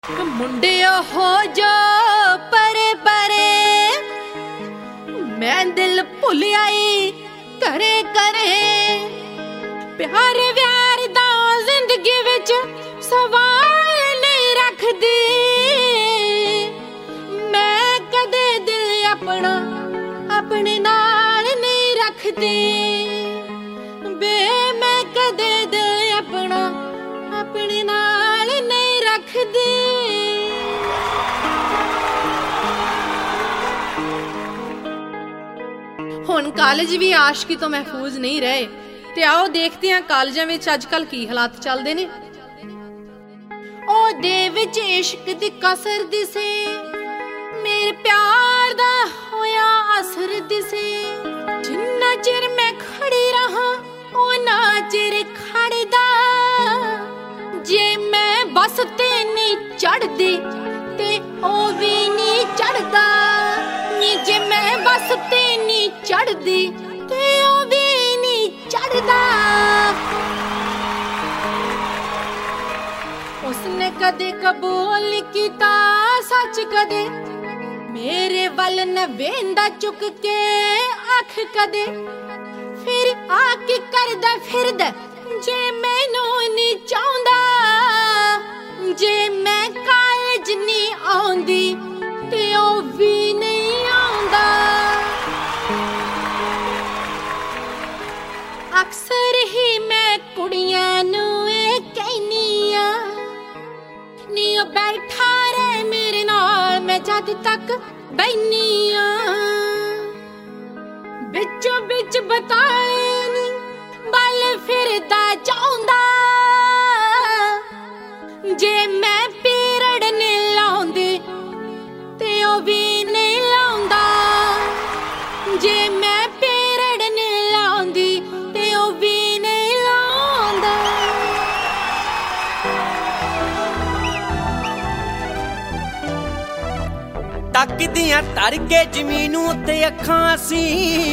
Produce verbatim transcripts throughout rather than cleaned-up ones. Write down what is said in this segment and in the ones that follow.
मुंडियो हो जो परे परे मैं दिल भुल आई करे करे प्यार व्यार दा जिंदगी विच सवाल नहीं रखदी मैं कदे दिल अपना अपने नाल नहीं रखदी बे मैं कदे दिल अपना अपने नाल नहीं रखदी। हुण कालेज भी आशकी तो महफूज नहीं रहे ते आओ देखते हैं कालजां विच अजकल की हालात चलदे ने। ओहदे विच इश्क दी कसर दिसे मेरे प्यार दा होया असर दिसे जिन्ना चिर मैं खड़ी रहा ओना चिर खड़दा जे मैं बस ते नहीं चढ़दी ते ओ भी नहीं चढ़दा नी जे मैं बस ते नहीं चढ़दी ते ओ भी नहीं चढ़दा। उसने कदे कबूल कीता सच कदे मेरे वल न वेंदा चुक के अख कदे फिर आके करदा फिरदा जे मैनू नहीं चाहुंदा जे मैं कालज नहीं आउंदी ते ओ भी नहीं आउंदा। अक्सर ही मैं कुड़ियां नू ए कहनी आ नी ओ बैठा रहे मेरे नाल मैं जद तक बैनी आ बिचों बिच बताए नी बल फिरदा चाहुंदा जे मैं पीरड़ नहीं लाउंदी ते ओ भी नहीं लाउंदा जे मैं पीरड़ नहीं लाउंदी ते ओ भी नहीं लाउंदा। तकदियां तर के जमीन उत्ते अखां सी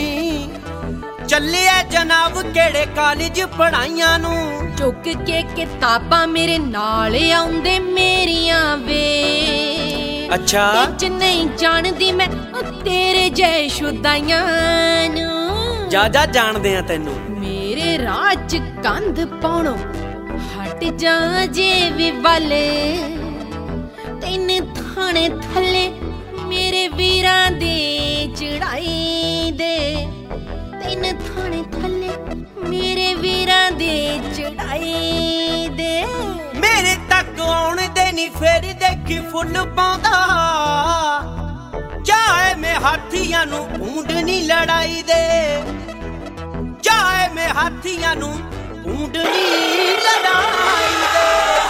ਚੱਲੇ जनाब केड़े कॉलेज पढ़ाइयां नू चुक के किताबां मेरे नाल आउंदे मेरियां वे अच्छा बिच नहीं जानदी मैं तेरे जै शुदाइयां नू जा जा जानदे आ तैनू मेरे राह च कंध पाउणो हट जा जे वी वल तैन थाने थल्ले मेरे वीरां दी चढ़ाई दे तैन थाने थल्ले मेरे वीरां दी चढ़ाई दे मेरे तक आउण दे नी फिर देखी फुੱਲ पाउंदा चाहे मैं हाथियां नू ढूंढनी लड़ाई दे चाहे मैं हाथियां नू ढूंढनी लड़ाई दे।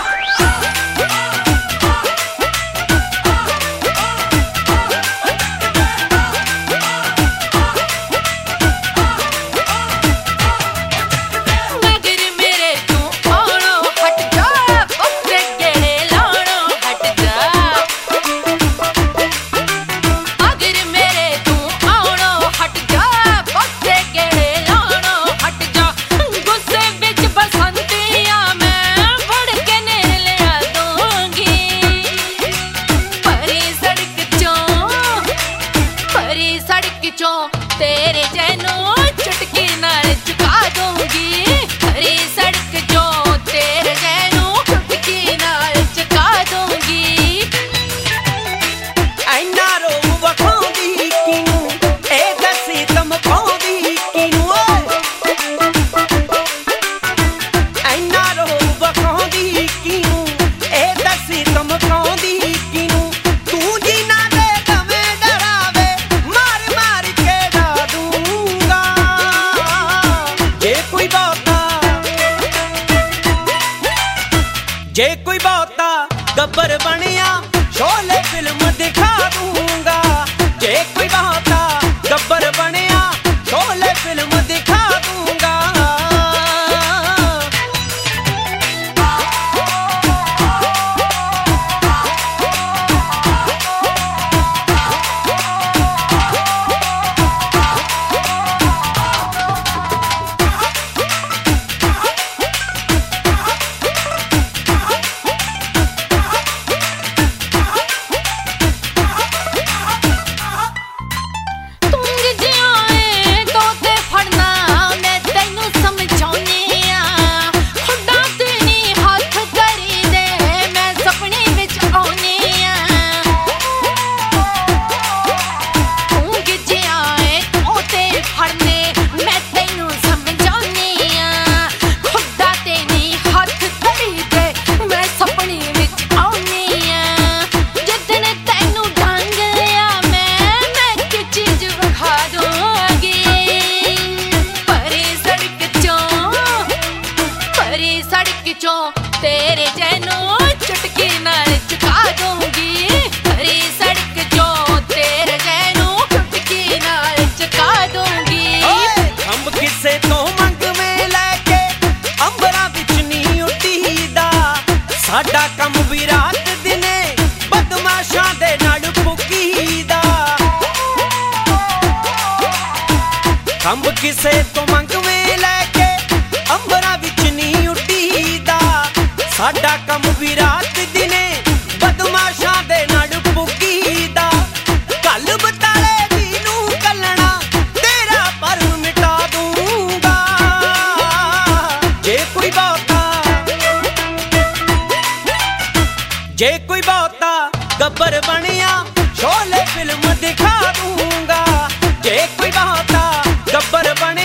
तेरे जैनू चुटकी नाल चुका दूंगी हरी सड़क जो तेरे जैनू चुटकी नाल चुका दूंगी। ऐना रोब वखाउंदी किनू ए दसी धमकाउंदी किनू ऐना रोब वखाउंदी किनू ए दसी धमकाउंदी किनू तू जी ना दे दवे डरावे मार मार के डा दूंगा जे कोई बाता जे कोई बाता गब्बर बनिया शोले फिल्म दिखा दूंगा जे कोई बाता गब्बर बनिया शोले फिल्म दिखा दूंगा। ਖੰਭ ਕਿਸੇ ਤੋਂ ਮੰਗਵੇਂ ਲੈ ਕੇ ਅੰਬਰਾਂ ਵਿੱਚ ਨਹੀਂ ਉੱਡੀਦਾ। ਸਾਡਾ ਕੰਮ ਵੀ ਰਾਤ ਦਿਨੇ ਬਦਮਾਸ਼ਾਂ ਦੇ ਨਾਲ ਪੁੱਗੀਦਾ। ਕੱਲ ਬਤਾਲੇ ਦੀ ਨੂੰ ਕੱਲਣਾ ਤੇਰਾ ਭਰਮ ਮਿਟਾ ਦੂੰਗਾ ਜੇ ਕੋਈ ਬਹੁਤਾ ਜੇ ਕੋਈ ਬਹੁਤਾ ਗੱਬਰ ਬਣਿਆ शोले फिल्म दिखा दूंगा जे कोई बहुता गब्बर बन